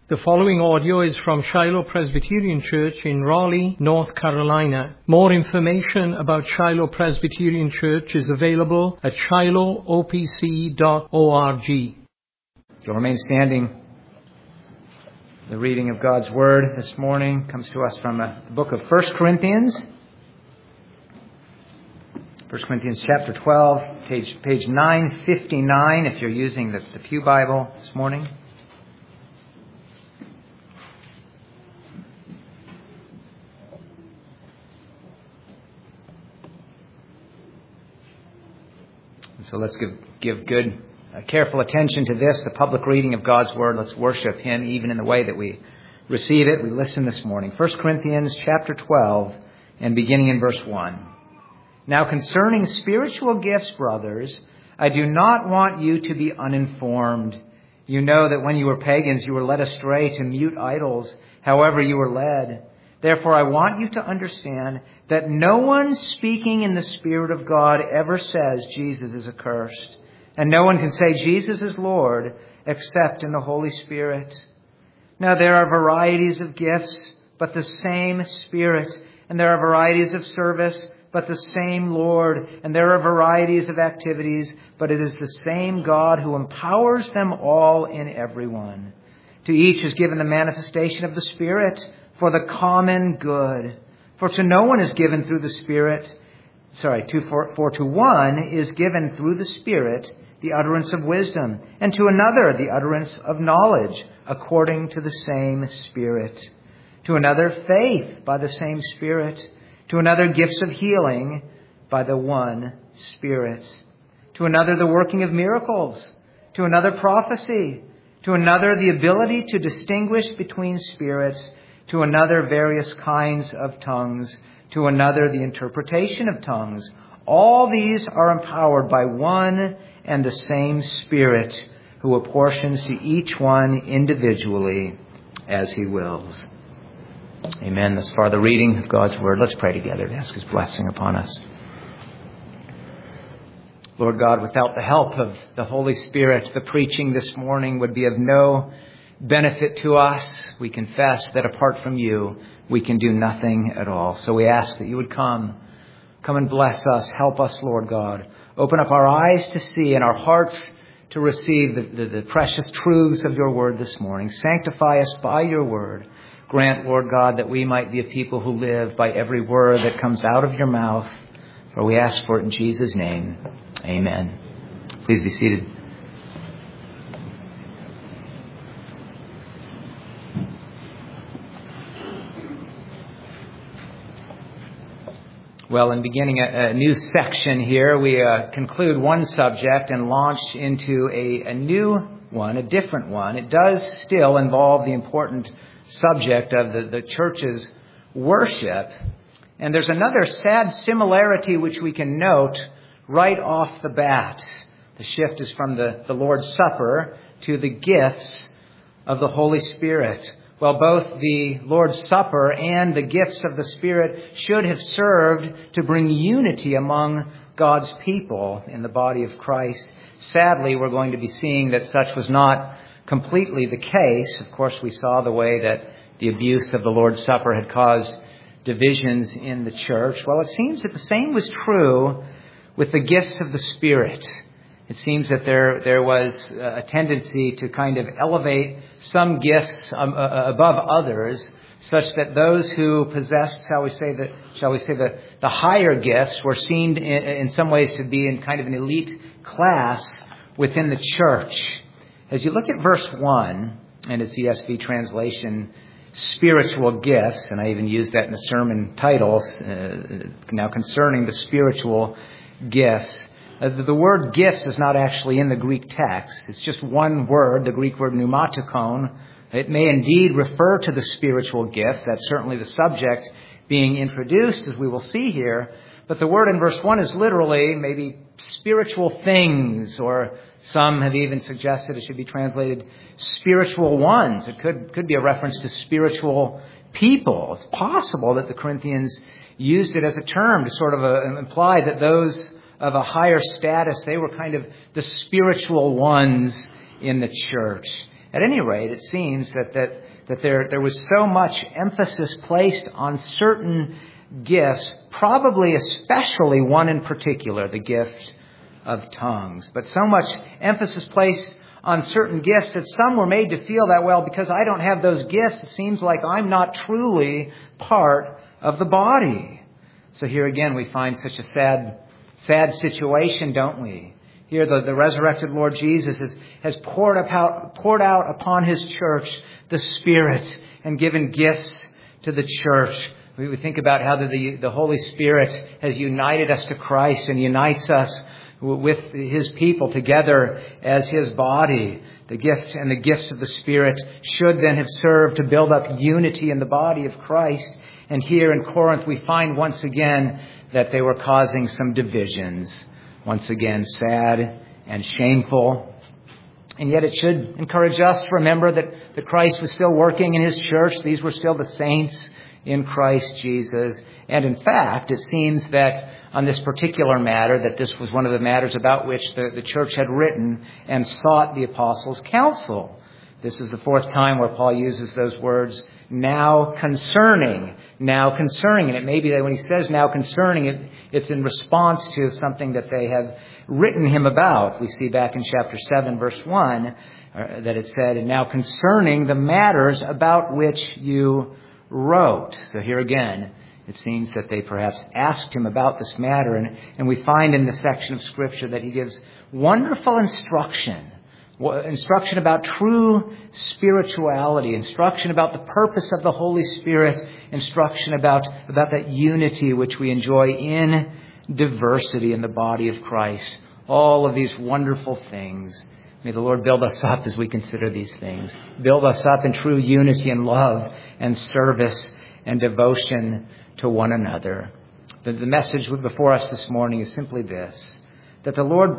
The following audio is from Shiloh Presbyterian Church in Raleigh, North Carolina. More information about Shiloh Presbyterian Church is available at shilohopc.org. You'll remain standing. The reading of God's Word this morning comes to us from the book of 1 Corinthians. 1 Corinthians chapter 12, page 959 if you're using the Pew Bible this morning. So let's give good, careful attention to this, the public reading of God's Word. Let's worship Him even in the way that we receive it. We listen this morning. 1 Corinthians chapter 12 and beginning in verse 1. Now concerning spiritual gifts, brothers, I do not want you to be uninformed. You know that when you were pagans, you were led astray to mute idols, however you were led. Therefore, I want you to understand that no one speaking in the Spirit of God ever says Jesus is accursed. And no one can say Jesus is Lord except in the Holy Spirit. Now there are varieties of gifts, but the same Spirit. And there are varieties of service, but the same Lord. And there are varieties of activities, but it is the same God who empowers them all in everyone. To each is given the manifestation of the Spirit for the common good. For to no one is given through the Spirit, for to one is given through the Spirit the utterance of wisdom, and to another the utterance of knowledge, according to the same Spirit. To another faith by the same Spirit. To another gifts of healing by the one Spirit. To another the working of miracles. To another prophecy. To another the ability to distinguish between spirits. To another various kinds of tongues. To another the interpretation of tongues. All these are empowered by one and the same Spirit, who apportions to each one individually as He wills. Amen. Thus far the reading of God's Word. Let's pray together to ask His blessing upon us. Lord God, without the help of the Holy Spirit, the preaching this morning would be of no benefit to us. We confess that apart from You, we can do nothing at all. So we ask that You would come and bless us. Help us, Lord God. Open up our eyes to see and our hearts to receive the precious truths of Your Word this morning. Sanctify us by Your Word. Grant, Lord God, that we might be a people who live by every word that comes out of Your mouth. For we ask for it in Jesus' name. Amen. Please be seated. Well, in beginning a new section here, we conclude one subject and launch into a new one, a different one. It does still involve the important subject of the church's worship. And there's another sad similarity which we can note right off the bat. The shift is from the Lord's Supper to the gifts of the Holy Spirit. Well, both the Lord's Supper and the gifts of the Spirit should have served to bring unity among God's people in the body of Christ. Sadly, we're going to be seeing that such was not completely the case. Of course, we saw the way that the abuse of the Lord's Supper had caused divisions in the church. Well, it seems that the same was true with the gifts of the Spirit. It seems that there was a tendency to kind of elevate some gifts above others, such that those who possessed, shall we say, the higher gifts were seen in some ways to be in kind of an elite class within the church. As you look at verse 1, and its ESV translation, spiritual gifts, and I even used that in the sermon titles, now concerning the spiritual gifts. The word gifts is not actually in the Greek text. It's just one word, the Greek word pneumatikon. It may indeed refer to the spiritual gifts. That's certainly the subject being introduced, as we will see here. But the word in verse 1 is literally maybe spiritual things, or some have even suggested it should be translated spiritual ones. It could be a reference to spiritual people. It's possible that the Corinthians used it as a term to sort of imply that those of a higher status, they were kind of the spiritual ones in the church. At any rate, it seems that there was so much emphasis placed on certain gifts, probably especially one in particular, the gift of tongues. But so much emphasis placed on certain gifts that some were made to feel that, well, because I don't have those gifts, it seems like I'm not truly part of the body. So here again we find such a sad situation, don't we? Here the resurrected Lord Jesus has poured out upon His church the Spirit and given gifts to the church. We think about how the Holy Spirit has united us to Christ and unites us with His people together as His body. The gift and the gifts of the Spirit should then have served to build up unity in the body of Christ. And here in Corinth we find once again that they were causing some divisions. Once again, sad and shameful. And yet it should encourage us to remember that Christ was still working in His church. These were still the saints in Christ Jesus. And in fact, it seems that on this particular matter, that this was one of the matters about which the church had written and sought the apostles' counsel. This is the fourth time where Paul uses those words, now concerning. And it may be that when he says now concerning, it's in response to something that they have written him about. We see back in chapter 7, verse 1, that it said, and now concerning the matters about which you wrote. So here again, it seems that they perhaps asked him about this matter. And we find in this section of Scripture that he gives wonderful instruction about true spirituality, instruction about the purpose of the Holy Spirit, instruction about that unity which we enjoy in diversity in the body of Christ. All of these wonderful things. May the Lord build us up as we consider these things. Build us up in true unity and love and service and devotion to one another. The message before us this morning is simply this, that the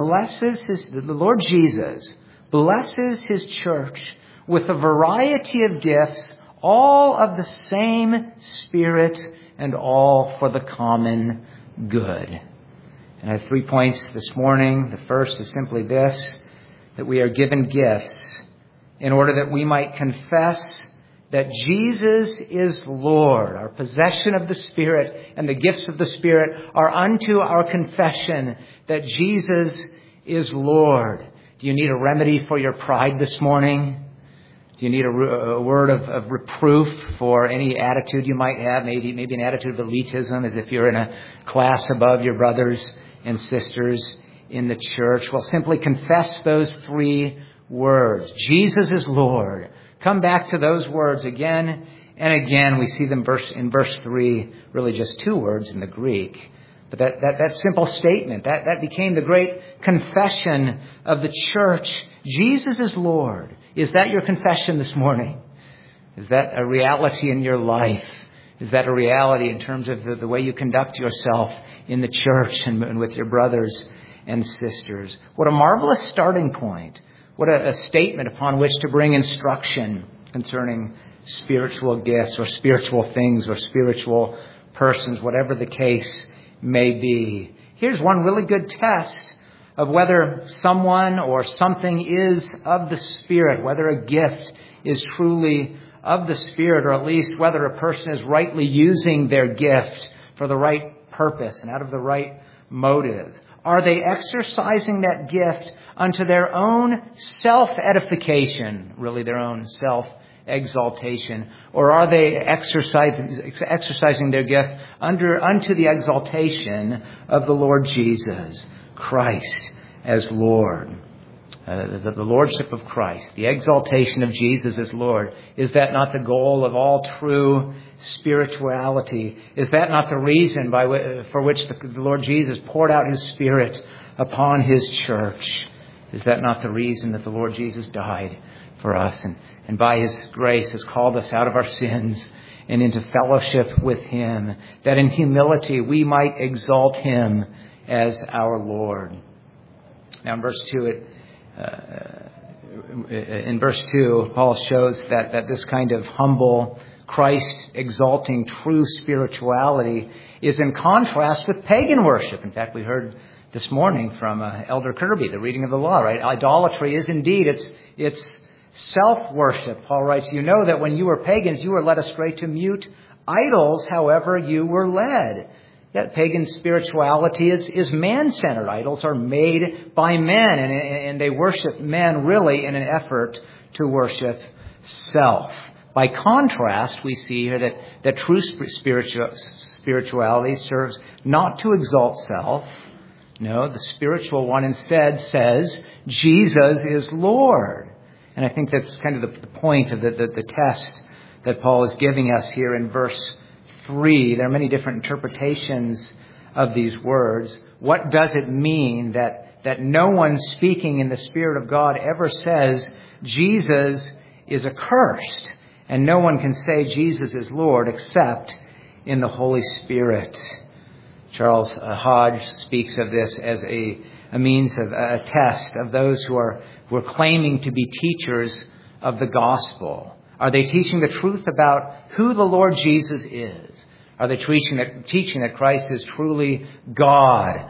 Lord Jesus blesses His church with a variety of gifts, all of the same Spirit and all for the common good. And I have 3 points this morning. The first is simply this, that we are given gifts in order that we might confess that Jesus is Lord. Our possession of the Spirit and the gifts of the Spirit are unto our confession that Jesus is Lord. Do you need a remedy for your pride this morning? Do you need a word of reproof for any attitude you might have? Maybe an attitude of elitism, as if you're in a class above your brothers and sisters in the church. Well, simply confess those 3 words. Jesus is Lord. Come back to those words again and again. We see them in verse 3, really just 2 words in the Greek. But that simple statement, that became the great confession of the church. Jesus is Lord. Is that your confession this morning? Is that a reality in your life? Is that a reality in terms of the way you conduct yourself in the church and with your brothers and sisters? What a marvelous starting point. What a statement upon which to bring instruction concerning spiritual gifts or spiritual things or spiritual persons, whatever the case may be. Here's one really good test of whether someone or something is of the Spirit, whether a gift is truly of the Spirit, or at least whether a person is rightly using their gift for the right purpose and out of the right motive. Are they exercising that gift unto their own self-edification, really their own self-exaltation? Or are they exercising their gift unto the exaltation of the Lord Jesus Christ as Lord? The Lordship of Christ, the exaltation of Jesus as Lord. Is that not the goal of all true spirituality? Is that not the reason for which the Lord Jesus poured out His Spirit upon His church? Is that not the reason that the Lord Jesus died for us and by His grace has called us out of our sins and into fellowship with Him, that in humility we might exalt Him as our Lord? Now in verse 2, Paul shows that this kind of humble, Christ-exalting, true spirituality is in contrast with pagan worship. In fact, we heard this morning from Elder Kirby, the reading of the law, right? Idolatry is indeed, it's self-worship. Paul writes, you know that when you were pagans, you were led astray to mute idols, however you were led. Yet pagan spirituality is man-centered. Idols are made by men, and they worship men really in an effort to worship self. By contrast, we see here that true spirituality serves not to exalt self. No, the spiritual one instead says, Jesus is Lord. And I think that's kind of the point of the test that Paul is giving us here in verse 3. There are many different interpretations of these words. What does it mean that no one speaking in the Spirit of God ever says Jesus is accursed, and no one can say Jesus is Lord except in the Holy Spirit? Charles Hodge speaks of this as a means of a test of those who are claiming to be teachers of the gospel. Are they teaching the truth about who the Lord Jesus is? Are they teaching that Christ is truly God,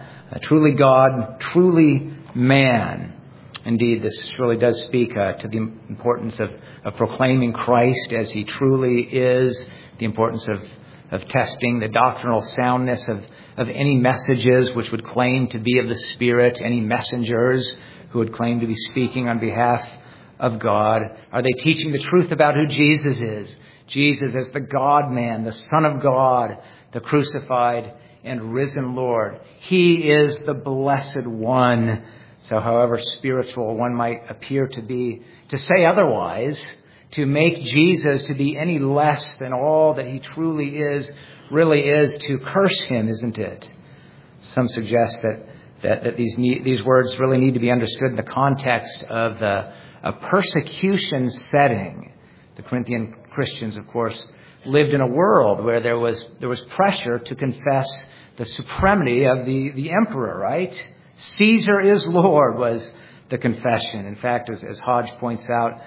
truly man? Indeed, this really does speak to the importance of proclaiming Christ as he truly is, the importance of testing the doctrinal soundness of any messages which would claim to be of the Spirit, any messengers who would claim to be speaking on behalf of God. Are they teaching the truth about who Jesus is? Jesus as the God-man, the Son of God, the crucified and risen Lord. He is the Blessed One. So however spiritual one might appear to be, to say otherwise, to make Jesus to be any less than all that he truly is, really is to curse him, isn't it? Some suggest that these words really need to be understood in the context of a persecution setting. The Corinthian Christians, of course, lived in a world where there was pressure to confess the supremacy of the emperor, right? Caesar is Lord was the confession. In fact, as Hodge points out,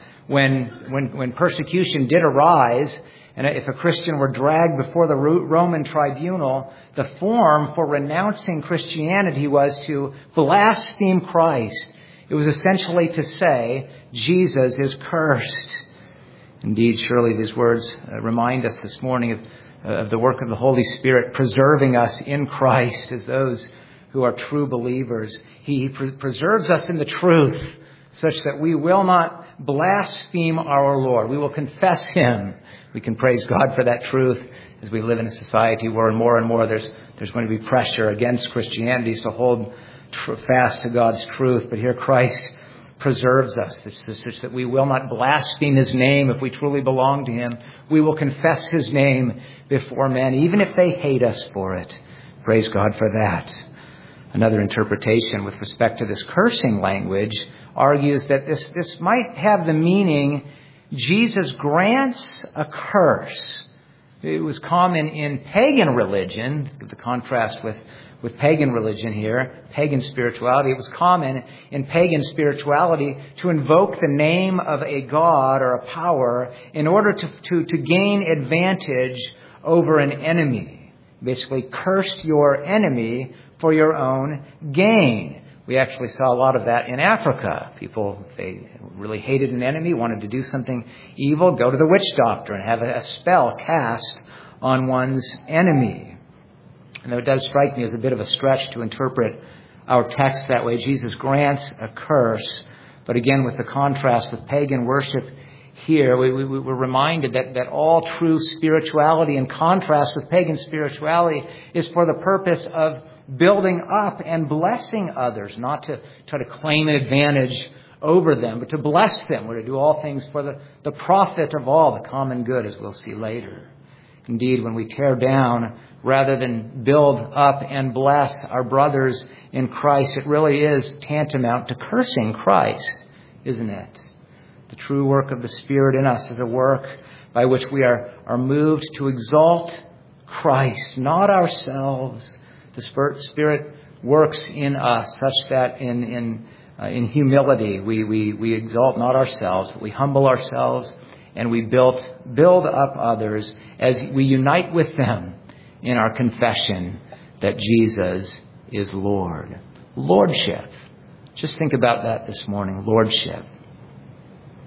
when persecution did arise, and if a Christian were dragged before the Roman tribunal, the form for renouncing Christianity was to blaspheme Christ. It was essentially to say, Jesus is cursed. Indeed, surely these words remind us this morning of the work of the Holy Spirit preserving us in Christ as those who are true believers. He preserves us in the truth such that we will not blaspheme our Lord. We will confess him. We can praise God for that truth as we live in a society where more and more there's going to be pressure against Christianity to hold fast to God's truth. But here Christ preserves us such that we will not blaspheme his name if we truly belong to him. We will confess his name before men, even if they hate us for it. Praise God for that. Another interpretation with respect to this cursing language argues that this might have the meaning Jesus grants a curse. It was common in pagan religion, the contrast with pagan religion here, pagan spirituality. It was common in pagan spirituality to invoke the name of a god or a power in order to gain advantage over an enemy. Basically, curse your enemy for your own gain. We actually saw a lot of that in Africa. People, if they really hated an enemy, wanted to do something evil, go to the witch doctor and have a spell cast on one's enemy. And though it does strike me as a bit of a stretch to interpret our text that way, Jesus grants a curse. But again, with the contrast with pagan worship here, we were reminded that all true spirituality, in contrast with pagan spirituality, is for the purpose of building up and blessing others, not to try to claim an advantage over them, but to bless them. We're to do all things for the profit of all, the common good, as we'll see later. Indeed, when we tear down rather than build up and bless our brothers in Christ, it really is tantamount to cursing Christ, isn't it? The true work of the Spirit in us is a work by which we are moved to exalt Christ, not ourselves. The Spirit works in us such that in humility we exalt not ourselves, but we humble ourselves and we build up others as we unite with them in our confession that Jesus is Lord. Lordship. Just think about that this morning. Lordship.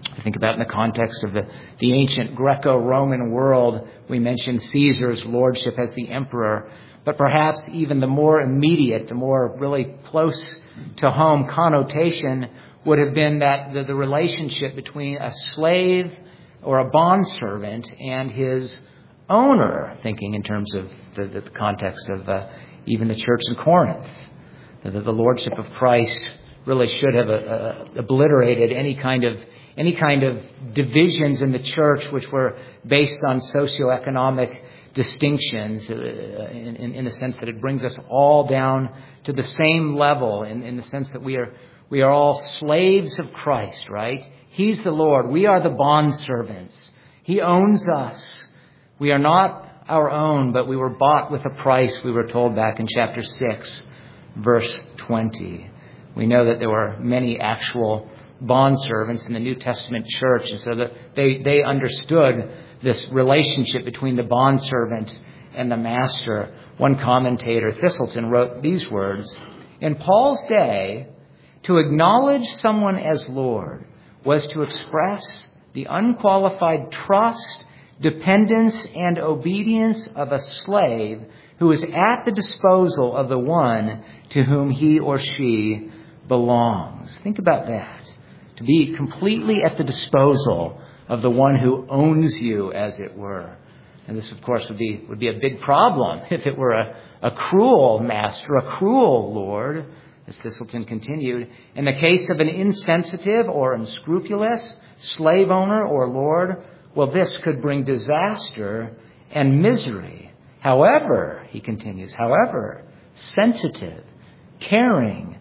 I think about in the context of the ancient Greco-Roman world, we mentioned Caesar's lordship as the emperor, but perhaps even the more immediate, the more really close to home connotation would have been that the relationship between a slave or a bondservant and his owner, thinking in terms of the context of even the church in Corinth. The lordship of Christ really should have obliterated any kind of divisions in the church which were based on socioeconomic distinctions in the sense that it brings us all down to the same level in the sense that we are all slaves of Christ, right? He's the Lord. We are the bondservants. He owns us. We are not our own, but we were bought with a price, we were told back in chapter 6, verse 20. We know that there were many actual bondservants in the New Testament church, and so that they understood this relationship between the bondservant and the master. One commentator, Thistleton, wrote these words: "In Paul's day, to acknowledge someone as Lord was to express the unqualified trust, dependence, and obedience of a slave who is at the disposal of the one to whom he or she belongs." Think about that. To be completely at the disposal of the one who owns you, as it were. And this, of course, would be a big problem if it were a cruel master, a cruel Lord, as Thistleton continued. In the case of an insensitive or unscrupulous slave owner or lord, well, this could bring disaster and misery. However, he continues, sensitive, caring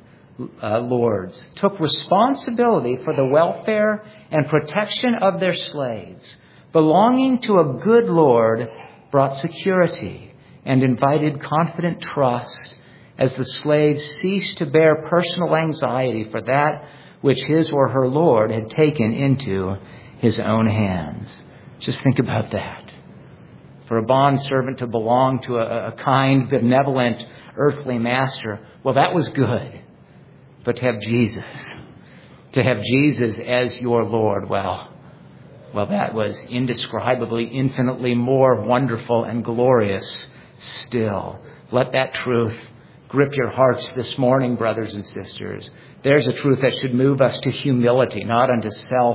lords took responsibility for the welfare and protection of their slaves. Belonging to a good Lord brought security and invited confident trust as the slave ceased to bear personal anxiety for that which his or her Lord had taken into his own hands. Just think about that. For a bondservant to belong to a kind, benevolent, earthly master, well, that was good. But to have Jesus as your Lord, well, that was indescribably, infinitely more wonderful and glorious still. Let that truth grip your hearts this morning, brothers and sisters. There's a truth that should move us to humility, not unto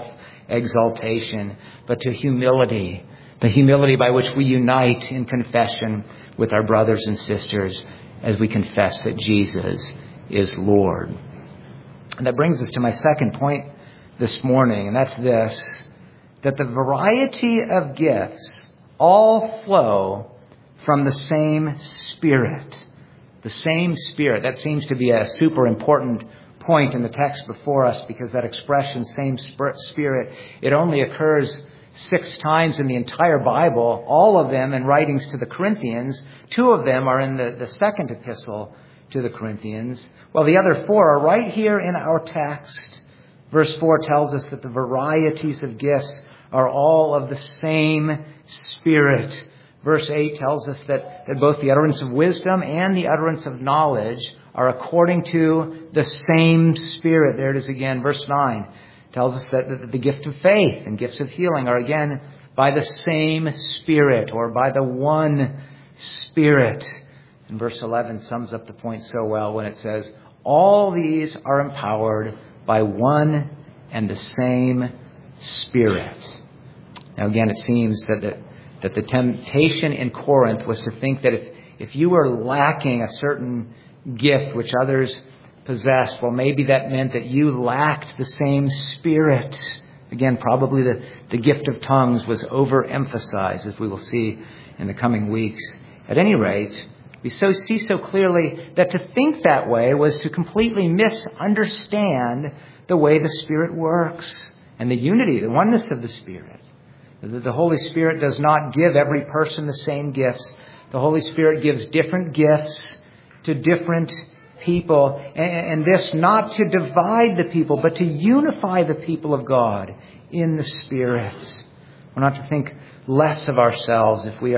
self-exaltation, but to humility. The humility by which we unite in confession with our brothers and sisters as we confess that Jesus is Lord. And that brings us to my second point this morning, and that's this: that the variety of gifts all flow from the same Spirit. The same Spirit. That seems to be a super important point in the text before us, because that expression, same Spirit, it only occurs 6 times in the entire Bible, all of them in writings to the Corinthians. 2 of them are in the second epistle to the Corinthians. Well, the other 4 are right here in our text. Verse 4 tells us that the varieties of gifts are all of the same Spirit. Verse 8 tells us that both the utterance of wisdom and the utterance of knowledge are according to the same Spirit. There it is again. Verse 9 tells us that the gift of faith and gifts of healing are again by the same Spirit, or by the one Spirit. And verse 11 sums up the point so well when it says, all these are empowered by one and the same Spirit. Now again, it seems that the temptation in Corinth was to think that if you were lacking a certain gift which others possessed, well, maybe that meant that you lacked the same Spirit. Again, probably the gift of tongues was overemphasized, as we will see in the coming weeks. At any rate, we see so clearly that to think that way was to completely misunderstand the way the Spirit works and the unity, the oneness of the Spirit. The Holy Spirit does not give every person the same gifts. The Holy Spirit gives different gifts to different people, and this not to divide the people, but to unify the people of God in the Spirit. We're not to think less of ourselves if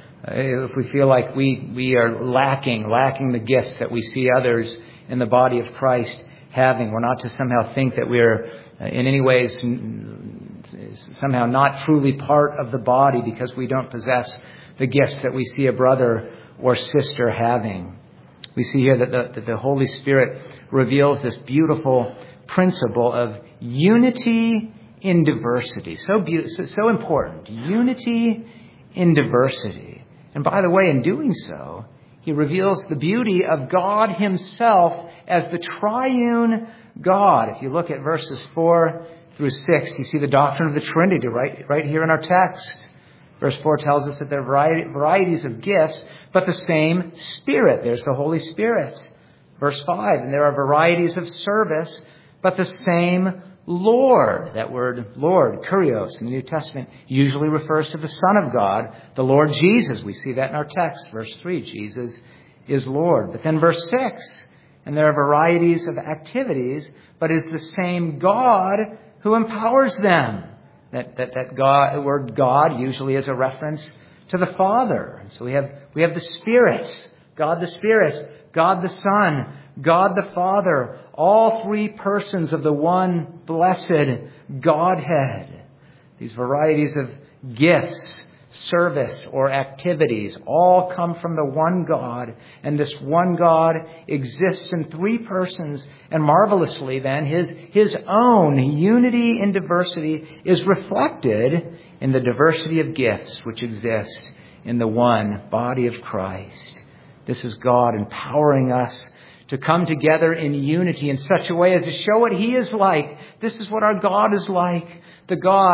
we feel like we are lacking the gifts that we see others in the body of Christ having. We're not to somehow think that we're in any ways somehow not truly part of the body because we don't possess the gifts that we see a brother or sister having. We see here that the Holy Spirit reveals this beautiful principle of unity in diversity. So important. Unity in diversity. And by the way, in doing so, he reveals the beauty of God himself as the triune God. If you look at verses 4 through 6, you see the doctrine of the Trinity right here in our text. Verse 4 tells us that there are varieties of gifts, but the same Spirit. There's the Holy Spirit. Verse 5, and there are varieties of service, but the same Lord. That word Lord, kurios, in the New Testament usually refers to the Son of God, the Lord Jesus. We see that in our text. Verse 3, Jesus is Lord. But then verse 6, and there are varieties of activities, but it's the same God who empowers them. That God, the word God usually is a reference to the Father. So we have the Spirit, God the Spirit, God the Son, God the Father, all three persons of the one blessed Godhead. These varieties of gifts, service, or activities all come from the one God, and this one God exists in three persons, and marvelously then his own unity in diversity is reflected in the diversity of gifts which exist in the one body of Christ. This is God empowering us to come together in unity in such a way as to show what he is like. This is what our God is like. The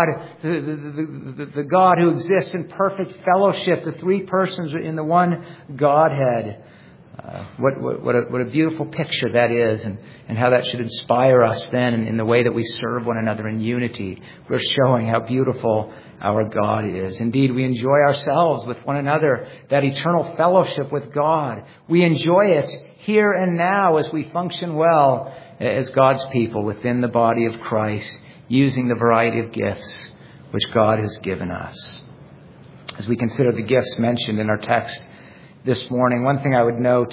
God who exists in perfect fellowship, the three persons in the one Godhead. What a beautiful picture that is, and how that should inspire us then in the way that we serve one another in unity. We're showing how beautiful our God is. Indeed, we enjoy ourselves with one another, that eternal fellowship with God. We enjoy it here and now as we function well as God's people within the body of Christ, using the variety of gifts which God has given us. As we consider the gifts mentioned in our text this morning, one thing I would note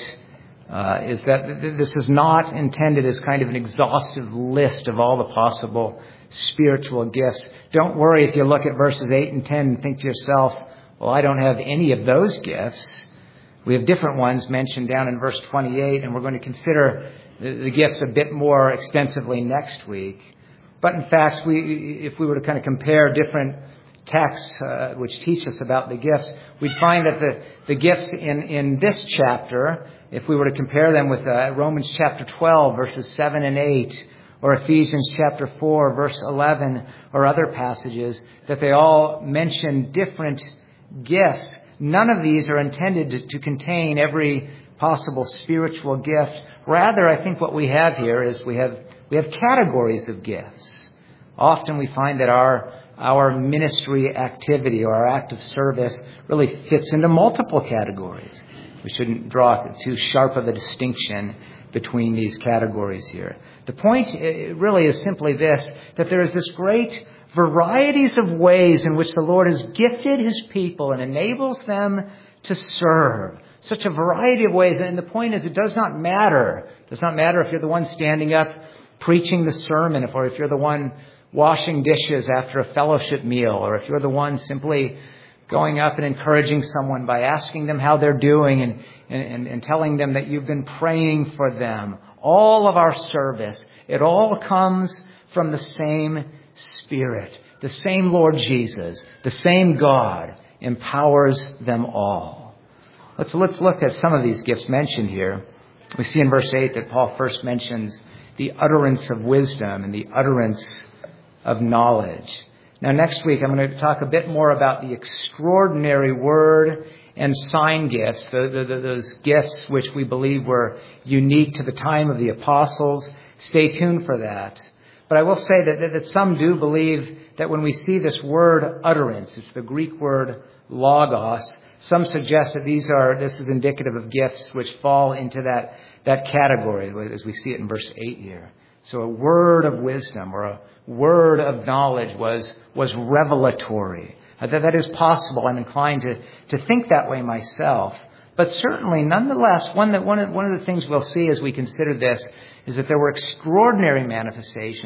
is that this is not intended as kind of an exhaustive list of all the possible spiritual gifts. Don't worry if you look at verses 8 and 10 and think to yourself, well, I don't have any of those gifts. We have different ones mentioned down in verse 28, and we're going to consider the gifts a bit more extensively next week. But in fact, if we were to kind of compare different texts which teach us about the gifts, we'd find that the gifts in this chapter, if we were to compare them with Romans chapter 12, verses 7 and 8, or Ephesians chapter 4, verse 11, or other passages, that they all mention different gifts. None of these are intended to contain every possible spiritual gift. Rather, I think what we have here is we have categories of gifts. Often we find that our ministry activity or our act of service really fits into multiple categories. We shouldn't draw too sharp of a distinction between these categories here. The point really is simply this, that there is this great varieties of ways in which the Lord has gifted his people and enables them to serve. Such a variety of ways. And the point is, it does not matter. It does not matter if you're the one standing up preaching the sermon, or if you're the one washing dishes after a fellowship meal, or if you're the one simply going up and encouraging someone by asking them how they're doing and telling them that you've been praying for them. All of our service, it all comes from the same Spirit. The same Lord Jesus, the same God empowers them all. Let's look at some of these gifts mentioned here. We see in verse 8 that Paul first mentions the utterance of wisdom and the utterance of knowledge. Now, next week, I'm going to talk a bit more about the extraordinary word and sign gifts, those gifts which we believe were unique to the time of the apostles. Stay tuned for that. But I will say that some do believe that when we see this word utterance, it's the Greek word logos, some suggest that this is indicative of gifts which fall into that category, as we see it in verse 8 here. So a word of wisdom or a word of knowledge was revelatory. That is possible. I'm inclined to think that way myself. But certainly, nonetheless, one of the things we'll see as we consider this is that there were extraordinary manifestations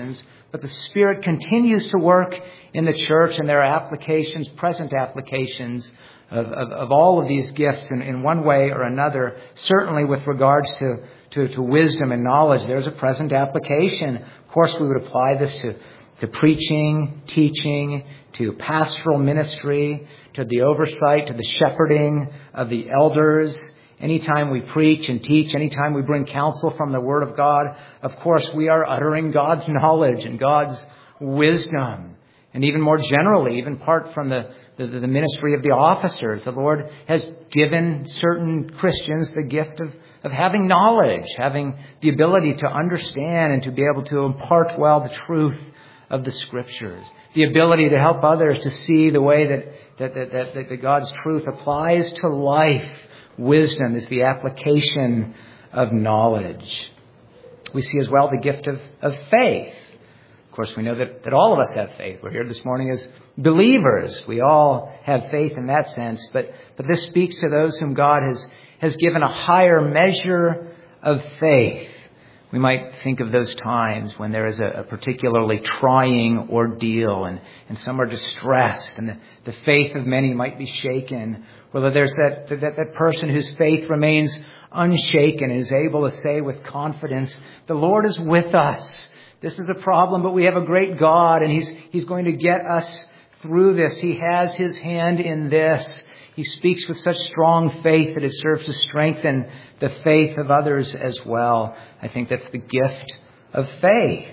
But the Spirit continues to work in the church, and there are applications, present applications of all of these gifts in one way or another. Certainly with regards to wisdom and knowledge, there's a present application. Of course, we would apply this to preaching, teaching, to pastoral ministry, to the oversight, to the shepherding of the elders. Anytime we preach and teach, anytime we bring counsel from the Word of God, of course we are uttering God's knowledge and God's wisdom. And even more generally, even apart from the ministry of the officers, the Lord has given certain Christians the gift of having knowledge, having the ability to understand and to be able to impart well the truth of the Scriptures, the ability to help others to see the way that God's truth applies to life. Wisdom is the application of knowledge. We see as well the gift of faith. Of course, we know that all of us have faith. We're here this morning as believers. We all have faith in that sense. But this speaks to those whom God has given a higher measure of faith. We might think of those times when there is a particularly trying ordeal and some are distressed and the faith of many might be shaken. Whether there's that person whose faith remains unshaken and is able to say with confidence, the Lord is with us. This is a problem, but we have a great God, and He's going to get us through this. He has His hand in this. He speaks with such strong faith that it serves to strengthen the faith of others as well. I think that's the gift of faith.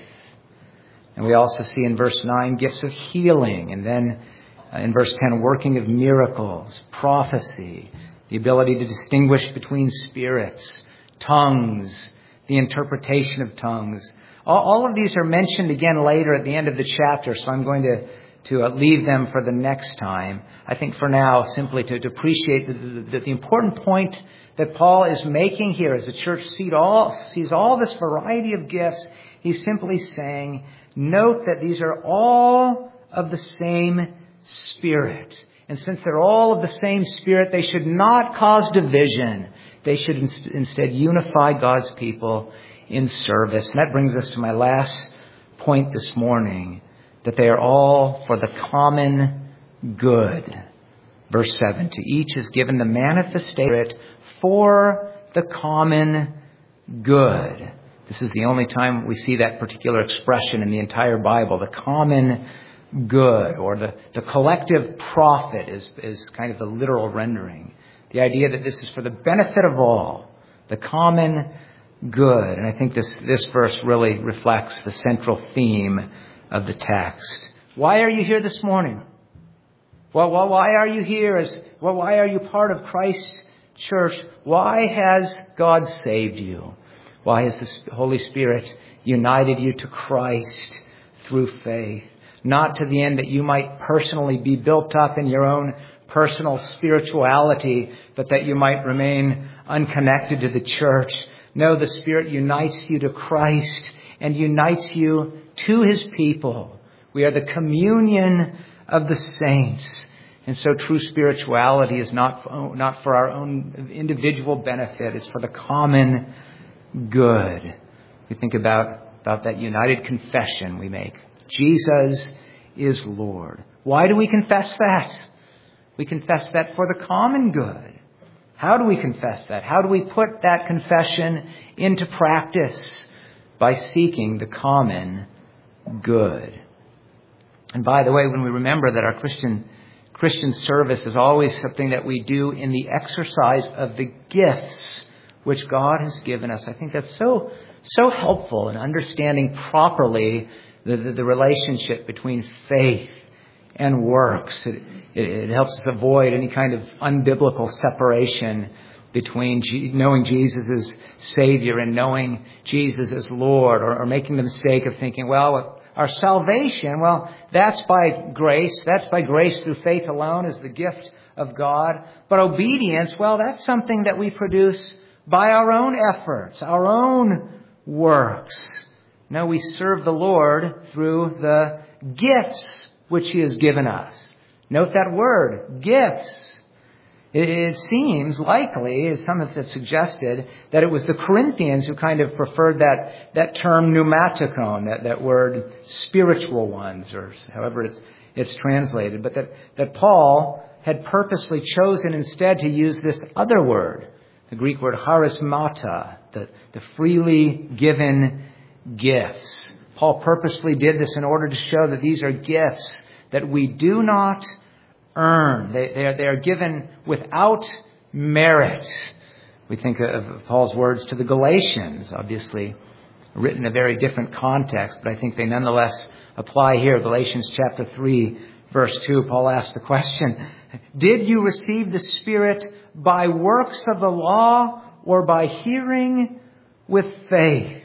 And we also see in verse 9 gifts of healing, and then in verse 10, working of miracles, prophecy, the ability to distinguish between spirits, tongues, the interpretation of tongues. All of these are mentioned again later at the end of the chapter, so I'm going to leave them for the next time. I think for now, simply to appreciate the important point that Paul is making here as the church sees all this variety of gifts. He's simply saying, note that these are all of the same Spirit. And since they're all of the same Spirit, they should not cause division. They should instead unify God's people in service. And that brings us to my last point this morning, that they are all for the common good. Verse 7, to each is given the manifestation for the common good. This is the only time we see that particular expression in the entire Bible, the common good, or the collective profit is kind of the literal rendering. The idea that this is for the benefit of all, the common good. And I think this verse really reflects the central theme of the text. Why are you here this morning? Well, why are you here? Why are you part of Christ's church? Why has God saved you? Why has the Holy Spirit united you to Christ through faith? Not to the end that you might personally be built up in your own personal spirituality, but that you might remain unconnected to the church. No, the Spirit unites you to Christ and unites you to His people. We are the communion of the saints. And so true spirituality is not for our own individual benefit. It's for the common good. We think about that united confession we make. Jesus is Lord. Why do we confess that? We confess that for the common good. How do we confess that? How do we put that confession into practice? By seeking the common good. And by the way, when we remember that our Christian service is always something that we do in the exercise of the gifts which God has given us, I think that's so helpful in understanding properly the relationship between faith and works. It helps us avoid any kind of unbiblical separation between knowing Jesus as Savior and knowing Jesus as Lord, or making the mistake of thinking, well, our salvation, that's by grace. That's by grace through faith alone as the gift of God. But obedience, that's something that we produce by our own efforts, our own works. No, we serve the Lord through the gifts which He has given us. Note that word, gifts. It seems likely, as some have suggested, that it was the Corinthians who kind of preferred that term pneumatikon, that word spiritual ones, or however it's translated, but that Paul had purposely chosen instead to use this other word, the Greek word charismata, the freely given gifts. Paul purposely did this in order to show that these are gifts that we do not earn. They are given without merit. We think of Paul's words to the Galatians, obviously written in a very different context, but I think they nonetheless apply here. Galatians chapter 3, verse 2, Paul asks the question, did you receive the Spirit by works of the law or by hearing with faith?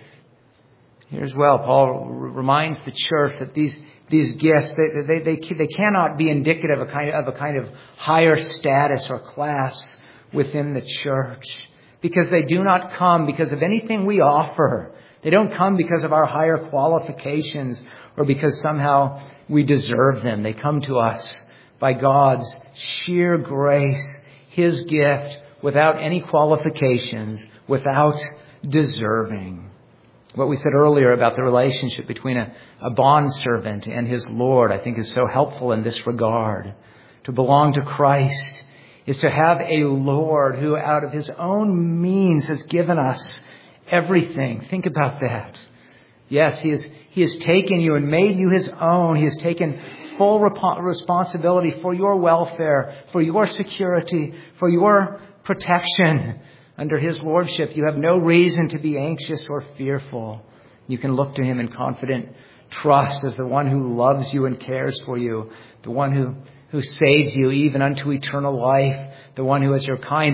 Here as well, Paul reminds the church that these gifts, they cannot be indicative of a kind of higher status or class within the church, because they do not come because of anything we offer. They don't come because of our higher qualifications or because somehow we deserve them. They come to us by God's sheer grace, His gift, without any qualifications, without deserving. What we said earlier about the relationship between a bondservant and his Lord, I think, is so helpful in this regard. To belong to Christ is to have a Lord who out of His own means has given us everything. Think about that. Yes, He has taken you and made you His own. He has taken full responsibility for your welfare, for your security, for your protection. Under His lordship, you have no reason to be anxious or fearful. You can look to Him in confident trust as the one who loves you and cares for you, the one who saves you even unto eternal life, the one who, as your kind,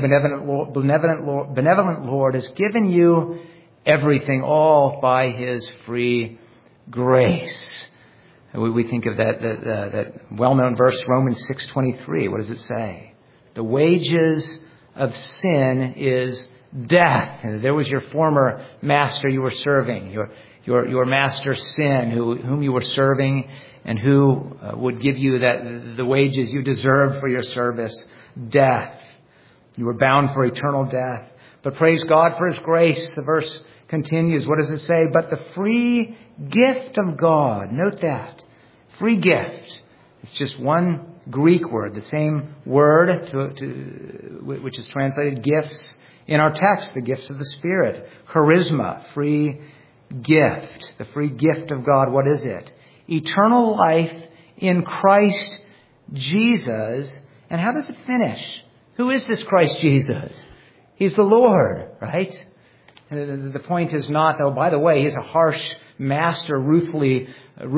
benevolent Lord, has given you everything, all by His free grace. We think of that well-known verse, Romans 6:23. What does it say? The wages of sin is death. And there was your former master you were serving, your master sin, whom you were serving, and who would give you the wages you deserved for your service, death. You were bound for eternal death. But praise God for His grace. The verse continues. What does it say? But the free gift of God. Note that. Free gift. It's just one Greek word, the same word which is translated gifts in our text, the gifts of the Spirit. Charisma, free gift. The free gift of God, what is it? Eternal life in Christ Jesus. And how does it finish? Who is this Christ Jesus? He's the Lord, right? The point is not, oh, by the way, He's a harsh master, ruthlessly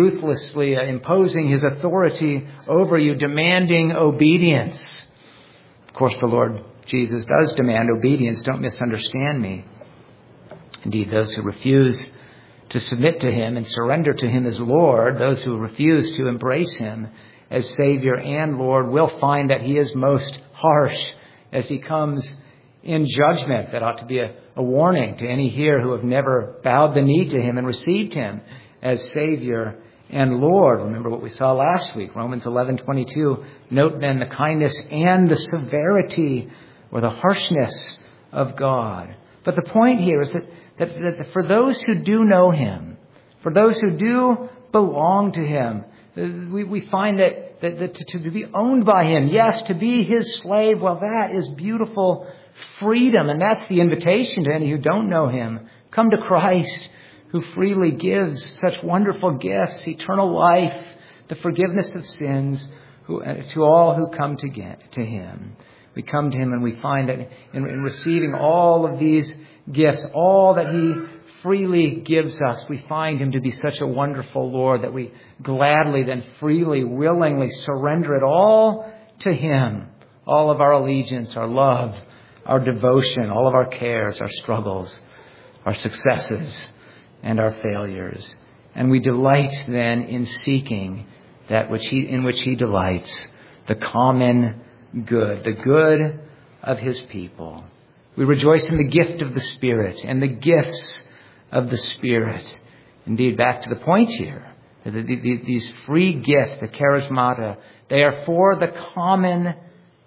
imposing His authority over you, demanding obedience. Of course, the Lord Jesus does demand obedience. Don't misunderstand me. Indeed, those who refuse to submit to Him and surrender to Him as Lord, those who refuse to embrace Him as Savior and Lord, will find that He is most harsh as He comes in judgment. That ought to be a warning to any here who have never bowed the knee to Him and received Him as Savior and Lord. Remember what we saw last week, Romans 11:22. Note then the kindness and the severity or the harshness of God. But the point here is that for those who do know Him, for those who do belong to Him, we find that to be owned by Him, yes, to be His slave, well, that is beautiful freedom. And that's the invitation to any who don't know Him. Come to Christ, who freely gives such wonderful gifts, eternal life, the forgiveness of sins, to all who come to Him. We come to Him and we find that in receiving all of these gifts, all that He freely gives us, we find Him to be such a wonderful Lord that we gladly, then freely, willingly surrender it all to Him. All of our allegiance, our love, our devotion, all of our cares, our struggles, our successes, and our failures. And we delight then in seeking that in which He delights, the common good, the good of His people. We rejoice in the gift of the Spirit and the gifts of the Spirit. Indeed, back to the point here, these free gifts, the charismata, they are for the common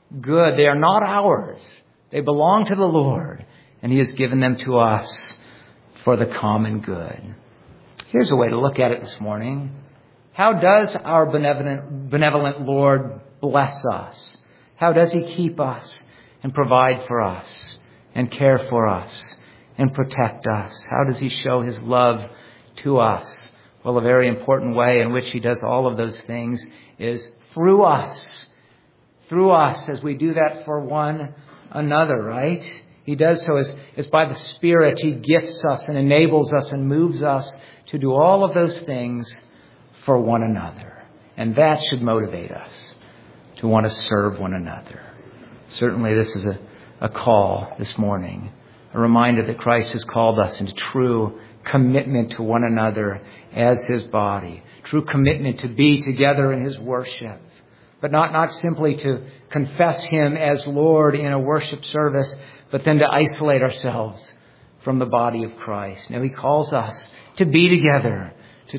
good. They are not ours. They belong to the Lord, and He has given them to us for the common good. Here's a way to look at it this morning. How does our benevolent Lord bless us? How does He keep us and provide for us and care for us and protect us? How does He show His love to us? Well, a very important way in which He does all of those things is through us. Through us, as we do that for one another, right? He does so as by the Spirit. He gifts us and enables us and moves us to do all of those things for one another. And that should motivate us to want to serve one another. Certainly this is a call this morning, a reminder that Christ has called us into true commitment to one another as His body, true commitment to be together in His worship, but not simply to confess Him as Lord in a worship service, but then to isolate ourselves from the body of Christ. Now He calls us to be together,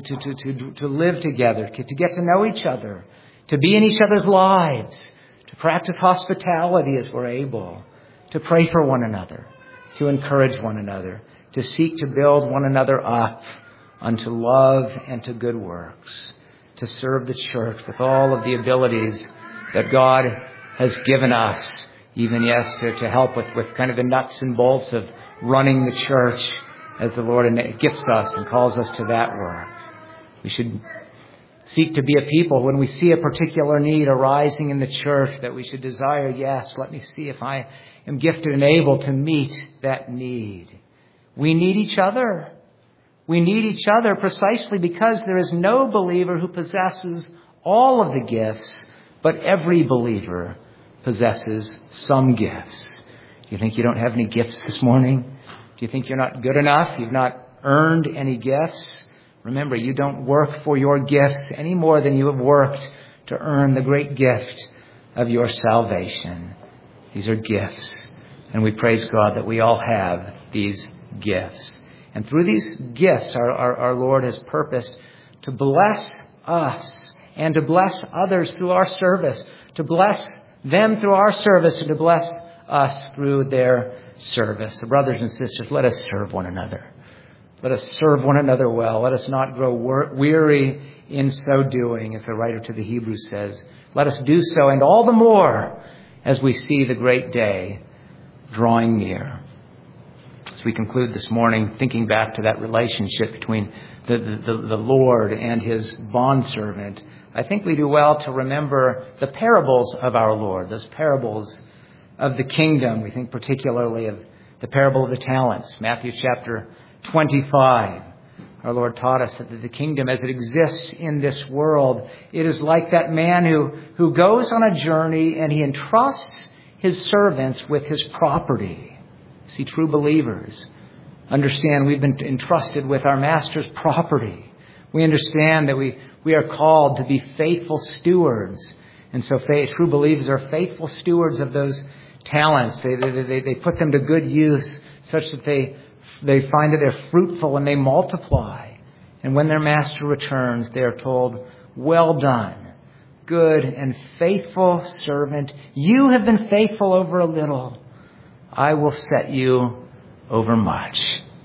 to live together, to get to know each other, to be in each other's lives, to practice hospitality as we're able, to pray for one another, to encourage one another, to seek to build one another up unto love and to good works, to serve the church with all of the abilities that God has given us, even, yes, to help with kind of the nuts and bolts of running the church as the Lord gifts us and calls us to that work. We should seek to be a people when we see a particular need arising in the church that we should desire, yes, let me see if I am gifted and able to meet that need. We need each other. We need each other precisely because there is no believer who possesses all of the gifts, but every believer possesses some gifts. Do you think you don't have any gifts this morning? Do you think you're not good enough? You've not earned any gifts? Remember, you don't work for your gifts any more than you have worked to earn the great gift of your salvation. These are gifts. And we praise God that we all have these gifts. And through these gifts, our Lord has purposed to bless us and to bless others through our service, to bless them through our service and to bless us through their service. So brothers and sisters, let us serve one another. Let us serve one another well. Let us not grow weary in so doing, as the writer to the Hebrews says. Let us do so, and all the more as we see the great day drawing near. As we conclude this morning, thinking back to that relationship between the Lord and His bondservant, I think we do well to remember the parables of our Lord, those parables of the kingdom. We think particularly of the parable of the talents, Matthew chapter 25. Our Lord taught us that the kingdom as it exists in this world, it is like that man who goes on a journey and he entrusts his servants with his property. See, true believers understand we've been entrusted with our Master's property. We understand that we are called to be faithful stewards. And so true believers are faithful stewards of those talents. They put them to good use such that they find that they're fruitful and they multiply. And when their Master returns, they are told, "Well done, good and faithful servant. You have been faithful over a little. I will set you over much."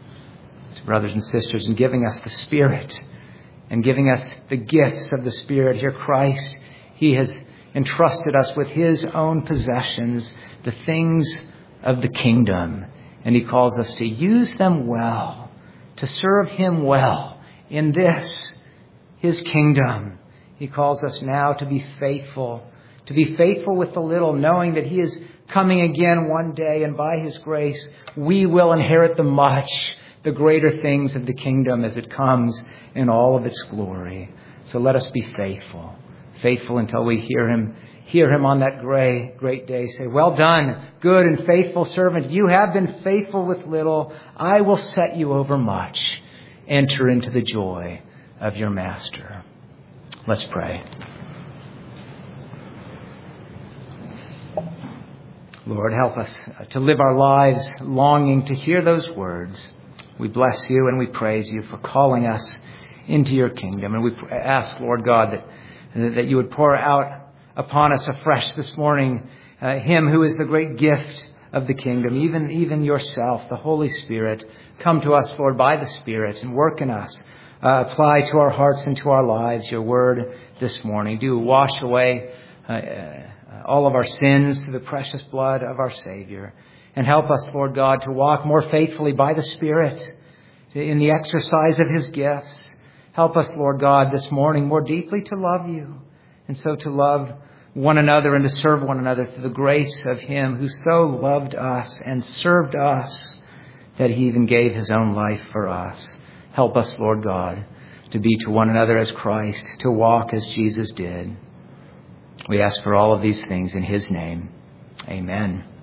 So brothers and sisters, in giving us the Spirit and giving us the gifts of the Spirit, here Christ, He has entrusted us with His own possessions, the things of the kingdom. And He calls us to use them well, to serve Him well in this, His kingdom. He calls us now to be faithful with the little, knowing that He is coming again one day, and by His grace, we will inherit the much, the greater things of the kingdom as it comes in all of its glory. So let us be faithful until we hear Him on that great day say, "Well done, good and faithful servant. You have been faithful with little. I will set you over much. Enter into the joy of your Master." Let's pray. Lord, help us to live our lives longing to hear those words. We bless You and we praise You for calling us into Your kingdom. And we ask, Lord God, that You would pour out upon us afresh this morning Him who is the great gift of the kingdom, even yourself, the Holy Spirit. Come to us, Lord, by the Spirit and work in us. Apply to our hearts and to our lives your word this morning. Do wash away all of our sins through the precious blood of our Savior. And help us, Lord God, to walk more faithfully by the Spirit in the exercise of His gifts. Help us, Lord God, this morning more deeply to love you, and so to love one another and to serve one another through the grace of Him who so loved us and served us that He even gave His own life for us. Help us, Lord God, to be to one another as Christ, to walk as Jesus did. We ask for all of these things in His name. Amen.